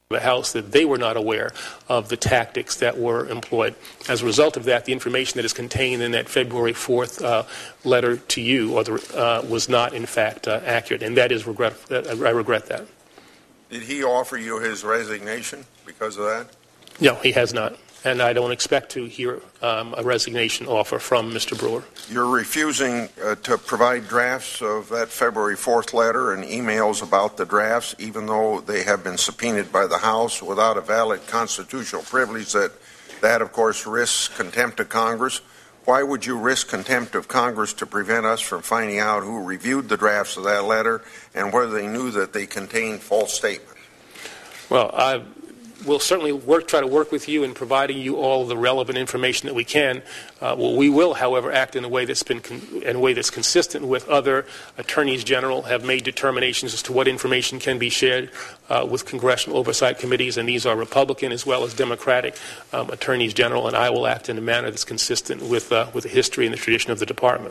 the House that they were not aware of the tactics that were employed. As a result of that, the information that is contained in that February 4th letter to you was not, in fact, accurate, and that is I regret that. Did he offer you his resignation because of that? No, he has not, and I don't expect to hear a resignation offer from Mr. Brewer. You're refusing to provide drafts of that February 4th letter and emails about the drafts, even though they have been subpoenaed by the House without a valid constitutional privilege that of course, risks contempt of Congress. Why would you risk contempt of Congress to prevent us from finding out who reviewed the drafts of that letter and whether they knew that they contained false statements? Well, we'll certainly try to work with you in providing you all the relevant information that we can. We will, however, act in a way that's consistent with other attorneys general have made determinations as to what information can be shared with congressional oversight committees, and these are Republican as well as Democratic attorneys general, and I will act in a manner that's consistent with the history and the tradition of the department.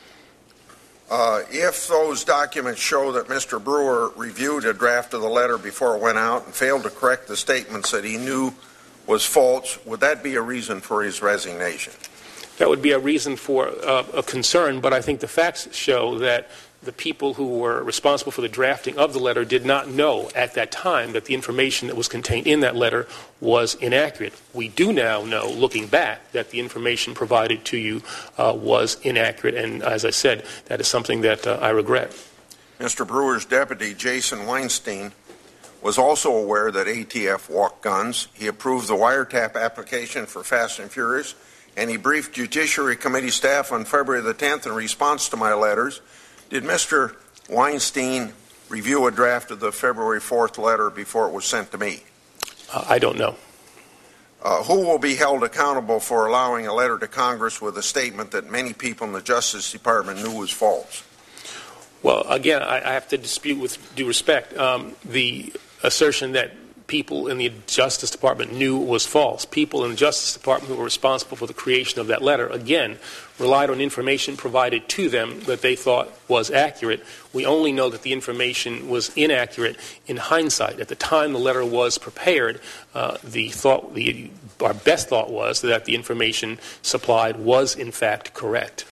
If those documents show that Mr. Brewer reviewed a draft of the letter before it went out and failed to correct the statements that he knew was false, would that be a reason for his resignation? That would be a reason for a concern, but I think the facts show that the people who were responsible for the drafting of the letter did not know at that time that the information that was contained in that letter was inaccurate. We do now know, looking back, that the information provided to you was inaccurate, and as I said, that is something that I regret. Mr. Brewer's deputy, Jason Weinstein, was also aware that ATF walked guns. He approved the wiretap application for Fast and Furious, and he briefed Judiciary Committee staff on February the 10th in response to my letters. Did Mr. Weinstein review a draft of the February 4th letter before it was sent to me? I don't know. Who will be held accountable for allowing a letter to Congress with a statement that many people in the Justice Department knew was false? Well, again, I have to dispute with due respect the assertion that people in the Justice Department knew was false. People in the Justice Department who were responsible for the creation of that letter, again, relied on information provided to them that they thought was accurate. We only know that the information was inaccurate in hindsight. At the time the letter was prepared, our best thought was that the information supplied was in fact correct.